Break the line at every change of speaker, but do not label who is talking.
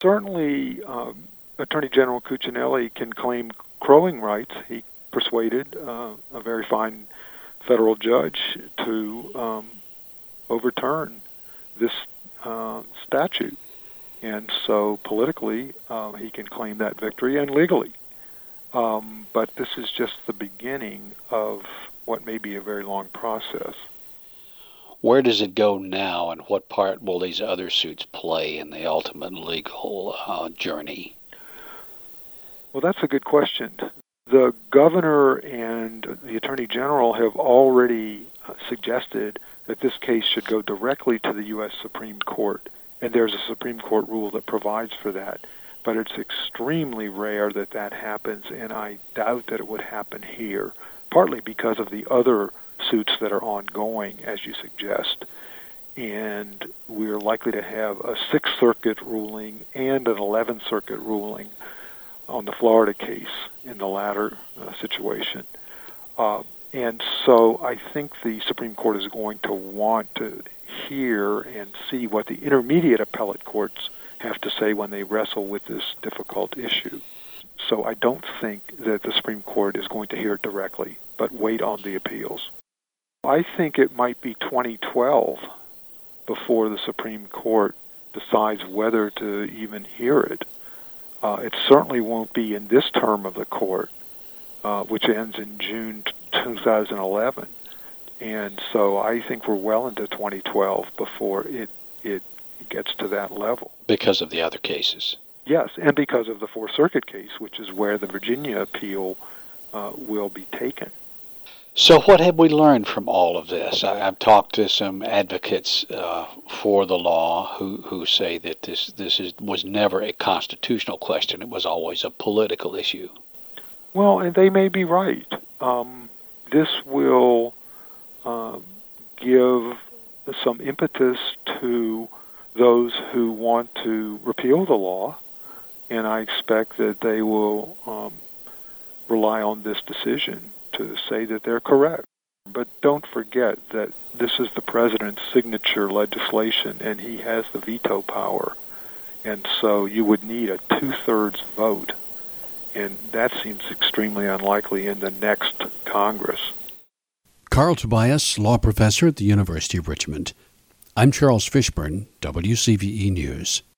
Certainly, Attorney General Cuccinelli can claim crowing rights. He persuaded a very fine federal judge to overturn this statute. And so politically, he can claim that victory, and legally. But this is just the beginning of what may be a very long process.
Where does it go now, and what part will these other suits play in the ultimate legal journey?
Well, that's a good question. The governor and the attorney general have already suggested that this case should go directly to the U.S. Supreme Court, and there's a Supreme Court rule that provides for that. But it's extremely rare that that happens, and I doubt that it would happen here, partly because of the other suits that are ongoing, as you suggest. And we're likely to have a Sixth Circuit ruling and an 11th Circuit ruling on the Florida case in the latter situation. And so I think the Supreme Court is going to want to hear and see what the intermediate appellate courts have to say when they wrestle with this difficult issue. So I don't think that the Supreme Court is going to hear it directly, but wait on the appeals. I think it might be 2012 before the Supreme Court decides whether to even hear it. It certainly won't be in this term of the court, which ends in June 2011. And so I think we're well into 2012 before it gets to that level.
Because of the other cases.
Yes, and because of the Fourth Circuit case, which is where the Virginia appeal will be taken.
So what have we learned from all of this? I've talked to some advocates for the law who say that this was never a constitutional question. It was always a political issue.
Well, and they may be right. This will give some impetus to those who want to repeal the law, and I expect that they will rely on this decision to say that they're correct. But don't forget that this is the president's signature legislation, and he has the veto power. And so you would need a 2/3 vote, and that seems extremely unlikely in the next Congress.
Carl Tobias, law professor at the University of Richmond. I'm Charles Fishburne, WCVE News.